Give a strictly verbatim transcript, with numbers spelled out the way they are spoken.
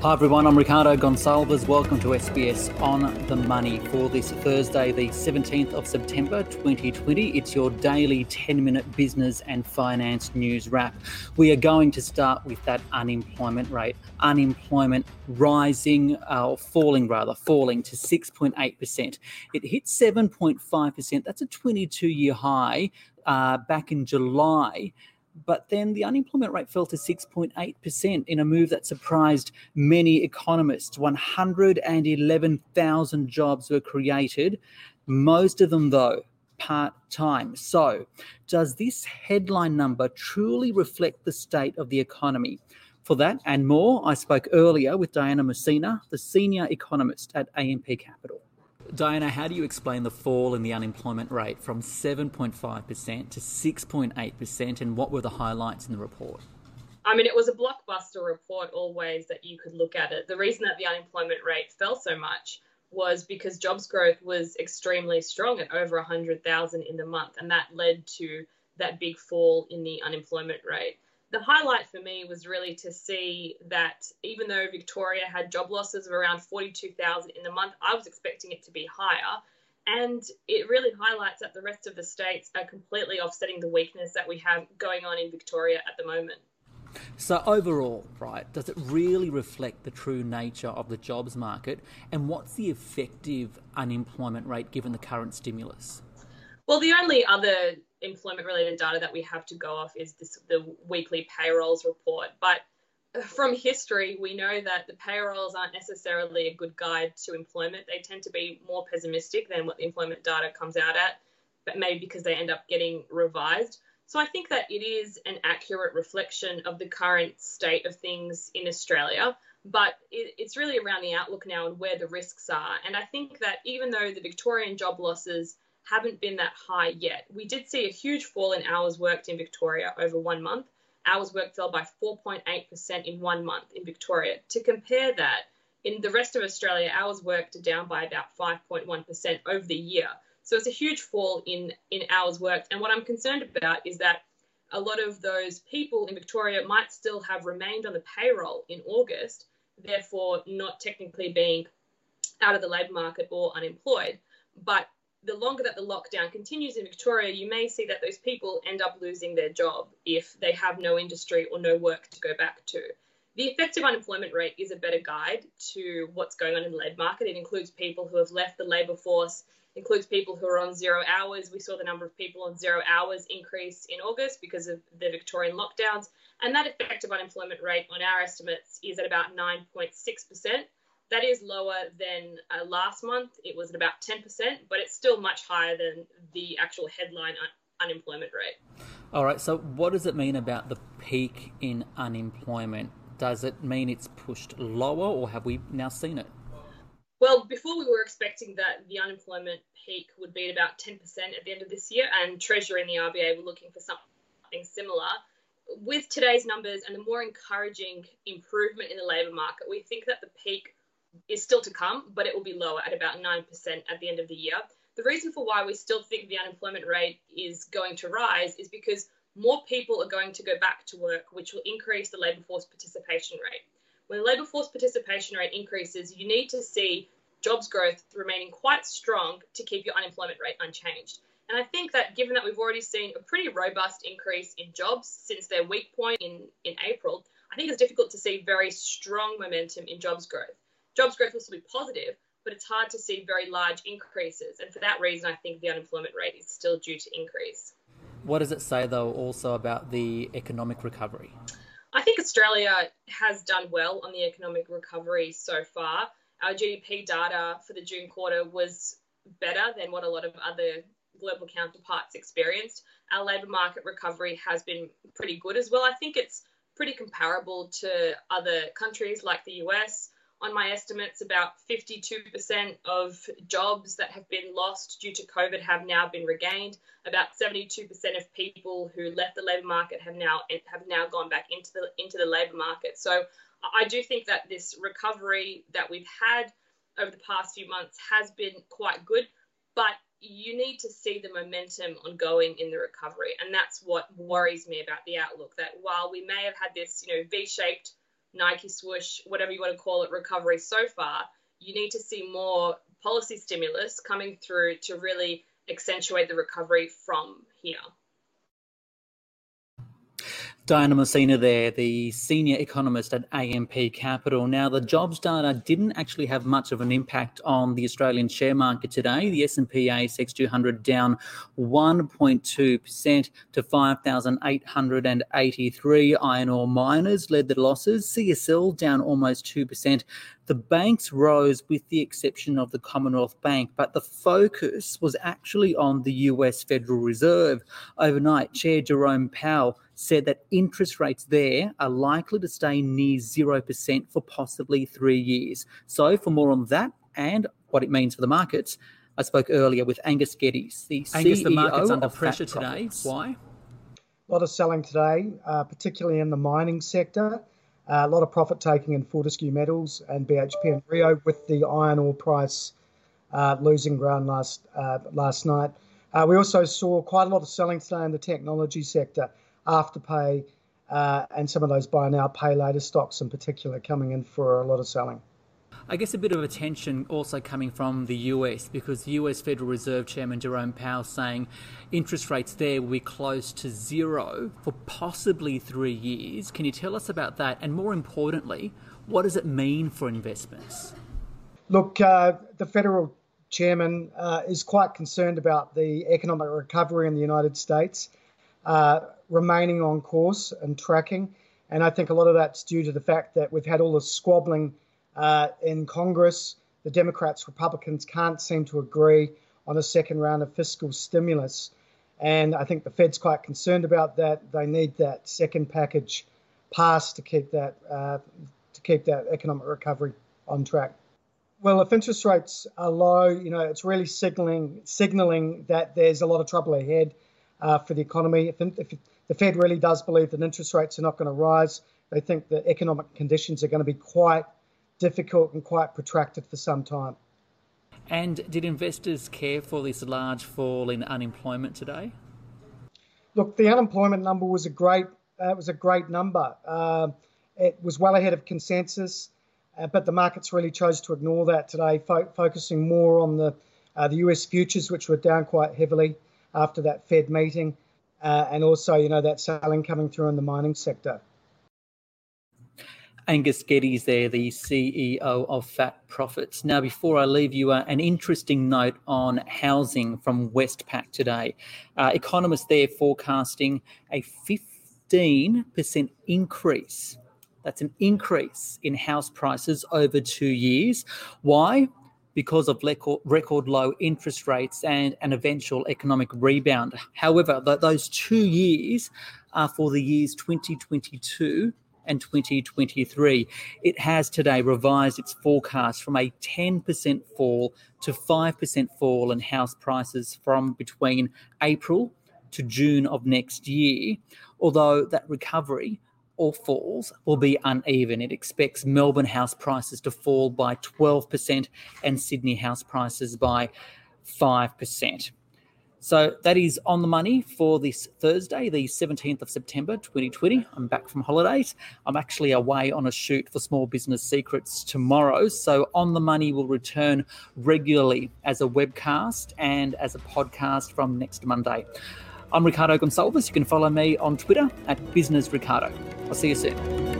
Hi everyone, I'm Ricardo Gonçalves. Welcome to S B S On The Money for this Thursday, the seventeenth of September twenty twenty. It's your daily ten-minute business and finance news wrap. We are going to start with that unemployment rate. Unemployment rising, uh, falling rather, falling to six point eight percent. It hit seven point five percent. That's a twenty-two-year high uh, back in July. But then the unemployment rate fell to six point eight percent in a move that surprised many economists. one hundred eleven thousand jobs were created, most of them, though, part-time. So, does this headline number truly reflect the state of the economy? For that and more, I spoke earlier with Diana Messina, the senior economist at A M P Capital. Diana, how do you explain the fall in the unemployment rate from seven point five percent to six point eight percent, and what were the highlights in the report? I mean, it was a blockbuster report all ways that you could look at it. The reason that the unemployment rate fell so much was because jobs growth was extremely strong at over one hundred thousand in the month, and that led to that big fall in the unemployment rate. The highlight for me was really to see that even though Victoria had job losses of around forty-two thousand in the month, I was expecting it to be higher. And it really highlights that the rest of the states are completely offsetting the weakness that we have going on in Victoria at the moment. So overall, right, does it really reflect the true nature of the jobs market? And what's the effective unemployment rate given the current stimulus? Well, the only other employment-related data that we have to go off is this, the weekly payrolls report. But from history, we know that the payrolls aren't necessarily a good guide to employment. They tend to be more pessimistic than what the employment data comes out at, but maybe because they end up getting revised. So I think that it is an accurate reflection of the current state of things in Australia, but it, it's really around the outlook now and where the risks are. And I think that even though the Victorian job losses haven't been that high yet, we did see a huge fall in hours worked in Victoria over one month. Hours worked fell by four point eight percent in one month in Victoria. To compare that, in the rest of Australia, hours worked are down by about five point one percent over the year. So it's a huge fall in, in hours worked. And what I'm concerned about is that a lot of those people in Victoria might still have remained on the payroll in August, therefore not technically being out of the labour market or unemployed. But the longer that the lockdown continues in Victoria, you may see that those people end up losing their job if they have no industry or no work to go back to. The effective unemployment rate is a better guide to what's going on in the labour market. It includes people who have left the labour force, includes people who are on zero hours. We saw the number of people on zero hours increase in August because of the Victorian lockdowns. And that effective unemployment rate on our estimates is at about nine point six percent. That is lower than uh, last month. It was at about ten percent, but it's still much higher than the actual headline un- unemployment rate. All right, so what does it mean about the peak in unemployment? Does it mean it's pushed lower, or have we now seen it? Well, before we were expecting that the unemployment peak would be at about ten percent at the end of this year, and Treasury and the R B A were looking for something similar. With today's numbers and the more encouraging improvement in the labour market, we think that the peak is still to come, but it will be lower at about nine percent at the end of the year. The reason for why we still think the unemployment rate is going to rise is because more people are going to go back to work, which will increase the labour force participation rate. When the labour force participation rate increases, you need to see jobs growth remaining quite strong to keep your unemployment rate unchanged. And I think that given that we've already seen a pretty robust increase in jobs since their weak point in, in April, I think it's difficult to see very strong momentum in jobs growth. Jobs growth will still be positive, but it's hard to see very large increases. And for that reason, I think the unemployment rate is still due to increase. What does it say, though, also about the economic recovery? I think Australia has done well on the economic recovery so far. Our G D P data for the June quarter was better than what a lot of other global counterparts experienced. Our labour market recovery has been pretty good as well. I think it's pretty comparable to other countries like the U S. On my estimates, about fifty-two percent of jobs that have been lost due to COVID have now been regained. About seventy-two percent of people who left the labour market have now have now gone back into the into the labour market. So I do think that this recovery that we've had over the past few months has been quite good, but you need to see the momentum ongoing in the recovery. And that's what worries me about the outlook, that while we may have had this, you know, V-shaped Nike swoosh, whatever you want to call it, recovery so far, you need to see more policy stimulus coming through to really accentuate the recovery from here. Diana Messina there, the senior economist at A M P Capital. Now, the jobs data didn't actually have much of an impact on the Australian share market today. The S and P A S X two hundred down one point two percent to five thousand eight hundred eighty-three. Iron ore miners led the losses. C S L down almost two percent. The banks rose with the exception of the Commonwealth Bank, but the focus was actually on the U S Federal Reserve. Overnight, Chair Jerome Powell said that interest rates there are likely to stay near zero percent for possibly three years. So for more on that and what it means for the markets, I spoke earlier with Angus Geddes, the Angus, C E O the market's under of pressure Fat today. Profits. Why? A lot of selling today, uh, particularly in the mining sector. Uh, a lot of profit taking in Fortescue Metals and B H P and Rio, with the iron ore price uh, losing ground last uh, last night. Uh, we also saw quite a lot of selling today in the technology sector, Afterpay, uh, and some of those buy now, pay later stocks in particular coming in for a lot of selling. I guess a bit of attention also coming from the U S, because the U S Federal Reserve Chairman Jerome Powell saying interest rates there will be close to zero for possibly three years. Can you tell us about that? And more importantly, what does it mean for investments? Look, uh, the Federal Chairman uh, is quite concerned about the economic recovery in the United States uh, remaining on course and tracking. And I think a lot of that's due to the fact that we've had all this squabbling Uh, in Congress. The Democrats, Republicans can't seem to agree on a second round of fiscal stimulus. And I think the Fed's quite concerned about that. They need that second package passed to keep that uh, to keep that economic recovery on track. Well, if interest rates are low, you know, it's really signaling signaling that there's a lot of trouble ahead uh, for the economy. If, if the Fed really does believe that interest rates are not going to rise, they think that economic conditions are going to be quite difficult and quite protracted for some time. And did investors care for this large fall in unemployment today? Look, the unemployment number was a great uh, was a great number. Uh, it was well ahead of consensus, uh, but the markets really chose to ignore that today, fo- focusing more on the uh, the U S futures, which were down quite heavily after that Fed meeting, uh, and also, you know, that selling coming through in the mining sector. Angus Geddes there, the C E O of Fat Profits. Now, before I leave you, uh, an interesting note on housing from Westpac today. Uh, economists there forecasting a fifteen percent increase. That's an increase in house prices over two years. Why? Because of record, record low interest rates and an eventual economic rebound. However, th- those two years are for the years twenty twenty-two and twenty twenty-three. It has today revised its forecast from a ten percent fall to five percent fall in house prices from between April to June of next year, although that recovery or falls will be uneven. It expects Melbourne house prices to fall by twelve percent and Sydney house prices by five percent. So that is On the Money for this Thursday, the seventeenth of September, twenty twenty. I'm back from holidays. I'm actually away on a shoot for Small Business Secrets tomorrow. So On the Money will return regularly as a webcast and as a podcast from next Monday. I'm Ricardo Gonçalves. You can follow me on Twitter at Business Ricardo. I'll see you soon.